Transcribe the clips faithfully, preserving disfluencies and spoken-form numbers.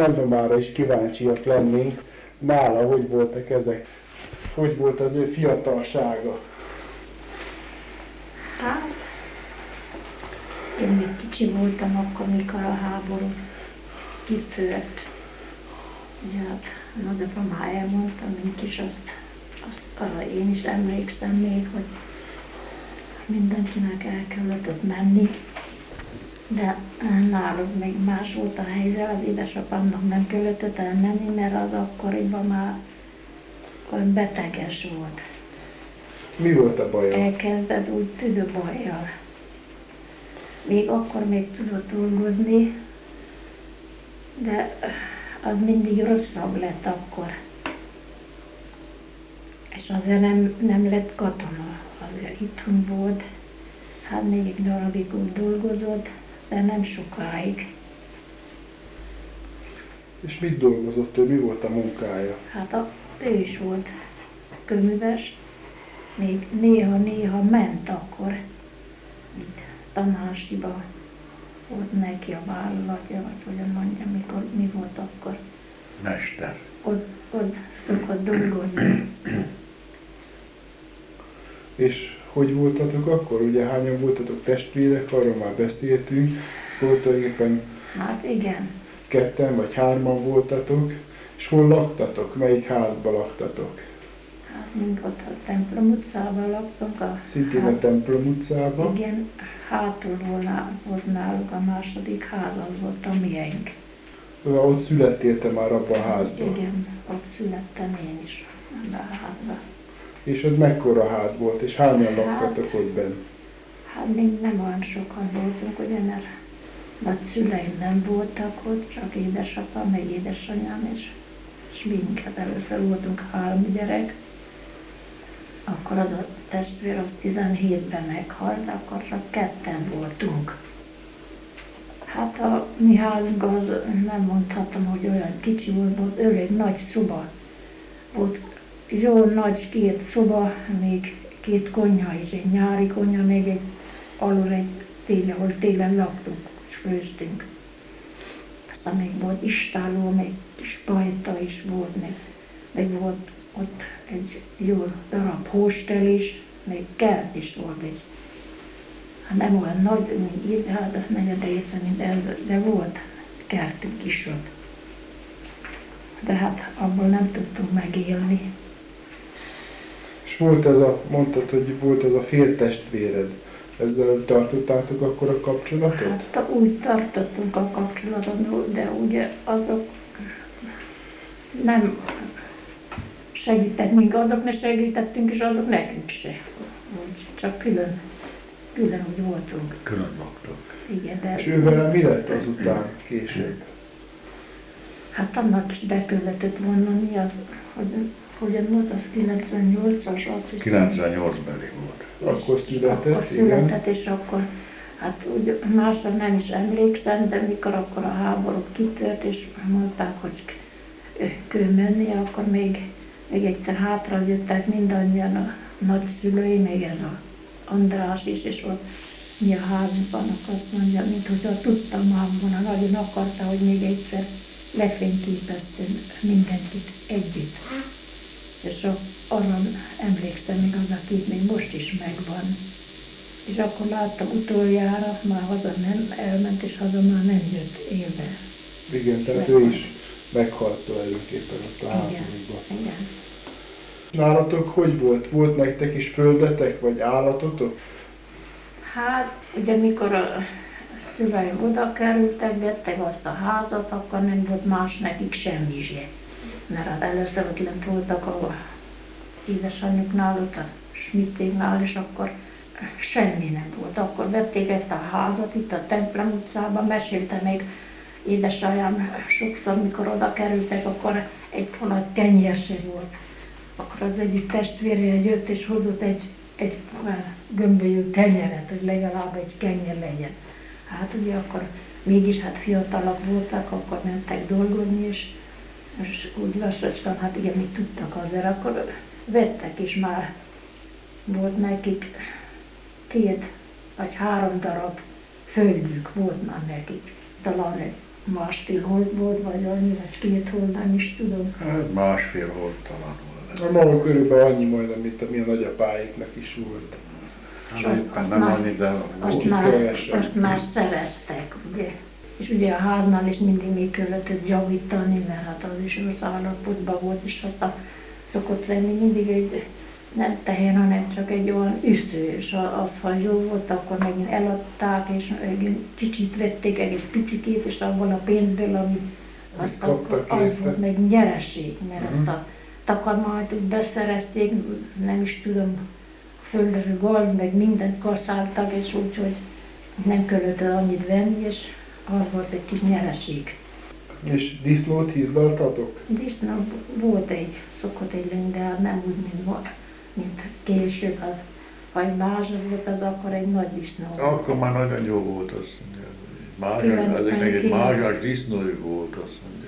nagymamára is kíváncsiak lennénk, nála hogy voltak ezek, hogy volt az ő fiatalsága. Hát, én még kicsi voltam akkor, mikor a háború kitört. Ugye hát nagyapám, ha elmondta, mint is azt, azt arra én is emlékszem még, hogy mindenkinek el kellett ott menni, de náluk még más volt a helyzet, az édesapámnak nem kellett ott elmenni, mert az akkoriban már olyan beteges volt. Mi volt a baja? Elkezdett úgy tüdőbajjal. Még akkor még tudott dolgozni, de az mindig rosszabb lett akkor. És azért nem, nem lett katona, azért itthon volt. Hát még egy darabig úgy dolgozott, de nem sokáig. És mit dolgozott ő? Mi volt a munkája? Hát a, ő is volt köműves, még néha-néha ment akkor. Itt Tanásiba volt neki a vállalatja, vagy hogyan mondjam, mikor, mi volt akkor. Mester. Ott, ott szokott dolgozni. És hogy voltatok akkor? Ugye hányan voltatok testvérek, arról már beszéltünk. Voltak éppen Hát igen. ketten vagy hárman voltatok. És hol laktatok? Melyik házba laktatok? Hát mind ott a Templom utcában laktunk. A, Szintén a Templom utcában. Igen, hátul volt náluk a második ház, az volt a miénk. Ott születtél te már abban a házban? Igen, ott születtem én is, ebben a házban. És ez mekkora ház volt, és hányan laktatok Hát- ott benn? Hát még nem olyan sokan voltunk, ugye, mert nagyszüleim nem voltak ott, csak édesapám, meg édesanyám, és, és minket először voltunk három gyerek. Akkor az a testvér az tizenhétben meghalt, akkor csak ketten voltunk. Hát a mi házunk az, nem mondhatom, hogy olyan kicsi volt, volt elég nagy szoba. Volt jó nagy két szoba, még két konyha is, egy nyári konyha, még egy alul egy tél, ahol télen laktunk, és főztünk. Aztán még volt istáló, még kis pajta is volt, még, még volt ott egy jó darab hostel is, még kert is volt egy. Hát nem olyan nagy, mint itt, hát negyed része, mint ez, de volt kertünk is ott. De hát abból nem tudtunk megélni. És volt ez a, mondtad, hogy volt ez a féltestvéred. Ezzel tartottátok akkor a kapcsolatot? Hát úgy tartottunk a kapcsolatot, de ugye azok nem segítettek, míg azok ne segítettünk, és azok nekünk se. Úgy, csak külön, külön úgy voltunk. Külön laktok. Igen, de... És ővel mi lett azután később? Hát annak is be kellett vonni, az, hogy hogyan volt, az kilencvennyolcas, azt hiszem. kilencvennyolc beli volt. Akkor született, Akkor született, és akkor, hát úgy másra nem is emlékszem, de mikor akkor a háború kitört, és mondták, hogy kell menni, akkor még, még egyszer hátra jöttek mindannyian a nagyszülői, még ez a András is, és ott mi a házunkban, akkor azt mondja, mint hogyha tudtam már volna, nagyon akarta, hogy még egyszer lefényképeztünk mindenkit együtt. És arra emlékszem, még az a kép még most is megvan. És akkor láttam utoljára, már haza nem elment, és haza már nem jött élve. Igen, tehát ő is meghalt tulajdonképpen ott a háborúban. Igen. Nálatok hogy volt? Volt nektek is földetek, vagy állatotok? Hát, ugye mikor a szüleim oda kerültek, vettek azt a házat, akkor nem volt más nekik semmi se. Mert hát először ott lent voltak a édesanyjuknál, ott a Schmittéknál, és akkor semmi nem volt. Akkor vették ezt a házat itt a Templom utcában, mesélte még édesanyám sokszor, mikor oda kerültek, akkor egy falat kenyér se volt. Akkor az egyik testvére jött és hozott egy, egy gömbölyű kenyeret, hogy legalább egy kenyér legyen. Hát ugye akkor mégis hát fiatalak voltak, akkor mentek dolgozni, és, és úgy lassacskán, hát igen, mit tudtak azért, akkor vettek is már. Volt nekik két vagy három darab földük, volt már nekik. Talán másfél hold volt, vagy annyi, vagy két hold, nem is tudom. Hát másfél volt talán volt. A maga körülbelül annyi majdnem, mint ami a nagyapáiknak is volt. És Hát azt- éppen azt nem már- annyi, de Azt volt. már, kevesebb. azt már szereztek, ugye. És ugye a háznál is mindig még kellett javítani, mert hát az is rossz állapotban volt, és aztán szokott lenni mindig egy, nem tehén, hanem csak egy olyan üsző, és a- az, ha jó volt, akkor megint eladták, és megint kicsit vették egy picikét, és abból a pénzből, ami azt kaptak akkor az érte. volt meg nyereség, mert Mhm. azt a takarmányt úgy beszerezték, nem is tudom, földre gaz, meg mindent kaszáltak, és úgyhogy nem kellett el annyit venni, és az volt egy kis nyereség. És disznót hízlaltatok? Disznó volt egy, szokott egy lenni, de hát nem úgy, mint, ma- mint később. Az, ha egy mázsa volt, az akkor egy nagy disznó volt. Akkor már nagyon jó volt, azt mondja. Mázsas, ezeknek egy kilencvenkilenc. mázsas disznójuk volt, azt mondja.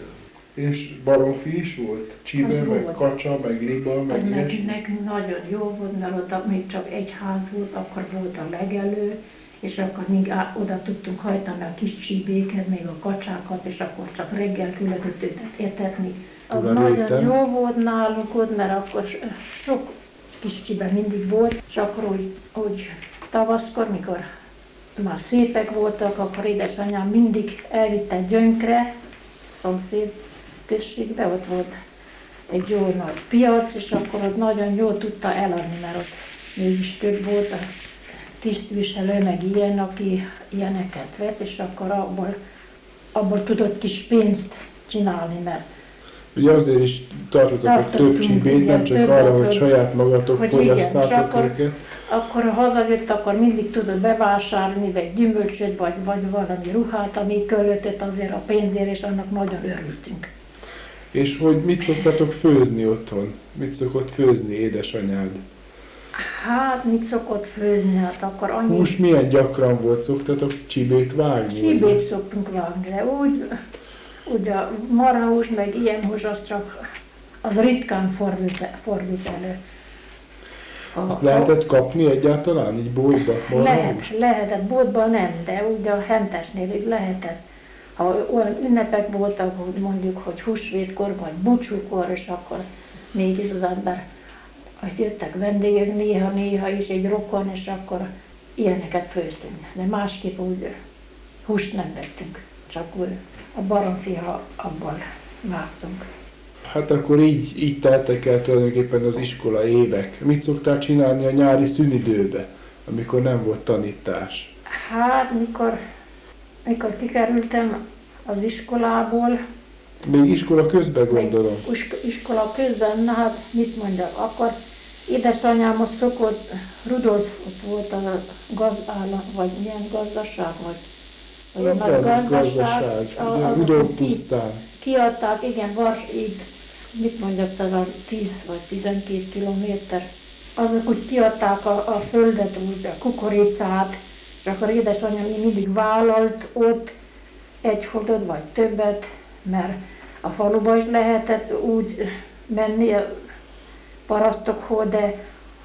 És baromfi is volt? Csibe, Az meg volt. kacsa, meg riba, Az meg nekünk, ilyesmi? nekünk nagyon jó volt, mert ott még csak egy ház volt, akkor volt a legelő, és akkor még á- oda tudtunk hajtani a kis csípéket, még a kacsákat, és akkor csak reggel küldött őket etetni. Az Tulajdonképpen. nagyon jó volt nálunk ott, mert akkor s- sok kis csibe mindig volt, és akkor úgy, úgy tavaszkor, mikor már szépek voltak, akkor édesanyám mindig elvitte Gyönkre, szomszéd községbe, ott volt egy jó nagy piac, és akkor ott nagyon jól tudta eladni, mert ott mégis több volt a tisztviselő, meg ilyen, aki ilyeneket vett, és akkor abból, abból tudott kis pénzt csinálni, mert Ugye azért is tartottatok Tartottunk, több csibét, igen, nem csak többet, arra, hogy hogy- saját magatok hogy igen, és fogyasszátok akkor- őket. akkor ha hazajött, akkor mindig tudott bevásárolni, vagy gyümölcsöt, vagy, vagy valami ruhát, ami költött azért a pénzért, és annak nagyon örültünk. És hogy mit szoktatok főzni otthon? Mit szokott főzni édesanyád? Hát, mit szokott főzni? Hát akkor annyi... Hús milyen gyakran volt? Szoktatok csibét vágni? Csíbét szoktunk vágni, de úgy, úgy a marhahús, meg ilyen hús, az csak, az ritkán fordult, fordult elő. A- Azt lehetett kapni egyáltalán így boltba? marhahúst? Lehet, lehetett, boltban nem, de úgy a hentesnél így lehetett. Ha olyan ünnepek voltak, hogy mondjuk, hogy húsvétkor vagy búcsúkor, és akkor mégis az ember, hogy jöttek vendégek néha-néha is, egy rokon, és akkor ilyeneket főztünk. De másképp úgy húst nem vettünk, csak úgy a baromfi, ha abból vágtunk. Hát akkor így, így teltek el tulajdonképpen az iskola évek. Mit szoktál csinálni a nyári szünidőbe, amikor nem volt tanítás? Hát, mikor, mikor kikerültem az iskolából, Még iskola közben meg gondolom. isk- iskola közben, na hát mit mondjak, akkor édesanyám ott szokott, Rudolf ott volt a gazállam, vagy milyen gazdaság, vagy, vagy a nagy Gaz- gazdaság, gazdaság, a- ugye, az- Rudolf ki- pusztán. kiadták, igen, Vars, így, mit mondjak, talán tíz vagy tizenkét kilométer. Azok úgy kiadták a, a földet, úgy a kukoricát, és akkor édesanyám így mindig vállalt ott egy hordot vagy többet, mert a faluba is lehetett úgy menni a parasztokhoz, de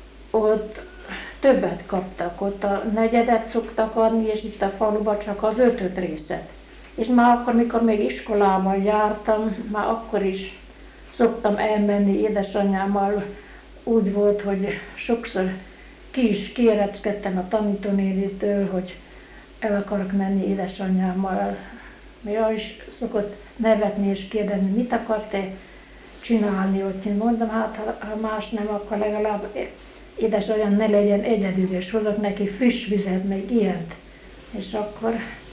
ott többet kaptak, ott a negyedet szoktak adni, és itt a faluba csak az ötöt részet. És már akkor, mikor még iskolában jártam, már akkor is szoktam elmenni édesanyámmal. Úgy volt, hogy sokszor ki is kéreckedtem a tanítónénitől, hogy el akarok menni édesanyámmal. Ő is szokott nevetni és kérdezni, mit akarsz te csinálni ott. Én mondom, hát ha, ha más nem, akkor legalább édesanyám ne legyen egyedül, és hozok neki friss vizet, meg ilyent. És akkor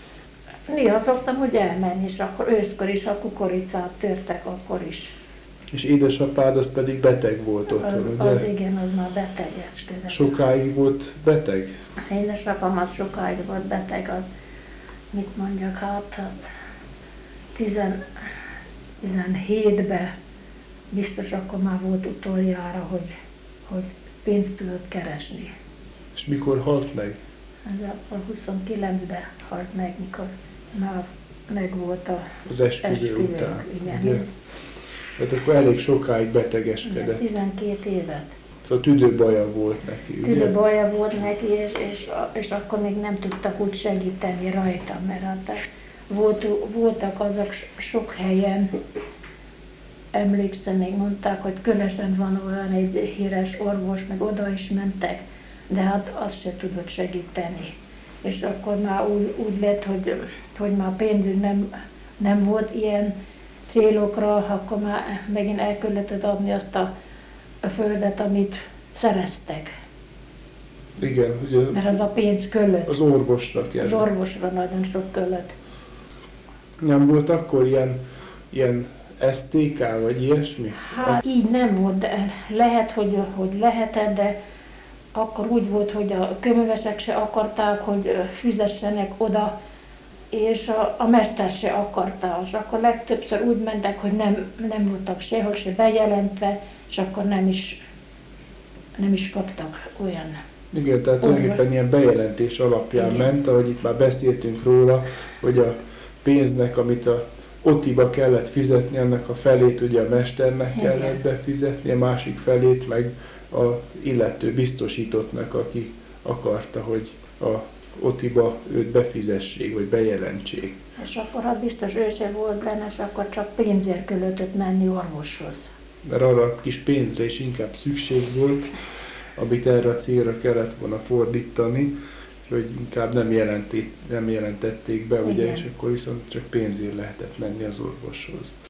néha szoktam úgy elmenni, és akkor őszkor is, ha kukoricát törtek, akkor is. És édesapád az pedig beteg volt Az, otthon, az ugye? igen, az már betegeskedett. Sokáig volt beteg? Édesapám az sokáig volt beteg, az mit mondjak, hát, hát tizenhétben biztos akkor már volt utoljára, hogy, hogy pénzt tudott keresni. És mikor halt meg? Ez akkor huszonkilencben halt meg, mikor már meg volt a Az esküvő esküvőnk, után. igen. Ugye? Tehát akkor elég sokáig Igen, betegeskedett. tizenkét évet. Szóval tüdőbaja volt neki, ugye? Tüdőbaja volt neki, és, és, és akkor még nem tudtak úgy segíteni rajta, mert hát volt, voltak azok sok helyen, emlékszem, még mondták, hogy Kölösön van olyan egy híres orvos, meg oda is mentek, de hát azt se tudott segíteni. És akkor már úgy, úgy lett, hogy, hogy már pénzünk nem, nem volt ilyen célokra, akkor már megint el kellett adni azt a, a földet, amit szereztek. Igen, ugye Mert az a pénz kellett. az orvosnak Az jelent. orvosra nagyon sok kellett. Nem volt akkor ilyen, ilyen es té ká vagy ilyesmi? Hát így nem volt, de lehet, hogy, hogy lehetett, de akkor úgy volt, hogy a köművesek se akarták, hogy fizessenek oda, és a, a mester se akarta, és akkor legtöbbször úgy mentek, hogy nem, nem voltak sehol se bejelentve, és akkor nem is, nem is kaptak olyan. Igen, tehát tulajdonképpen ilyen bejelentés alapján Igen. ment, ahogy itt már beszéltünk róla, hogy a pénznek, amit a otiba kellett fizetni, annak a felét ugye a mesternek Igen. kellett befizetni, a másik felét meg a illető biztosítottnak, aki akarta, hogy a otiba őt befizessék, vagy bejelentsék. És akkor hát biztos ő se volt benne, és akkor csak pénzért kellett menni orvoshoz. Mert arra a kis pénzre is inkább szükség volt, amit erre a célra kellett volna fordítani, hogy inkább nem, jelenti, nem jelentették be, ugye, Igen. és akkor viszont csak pénzért lehetett menni az orvoshoz.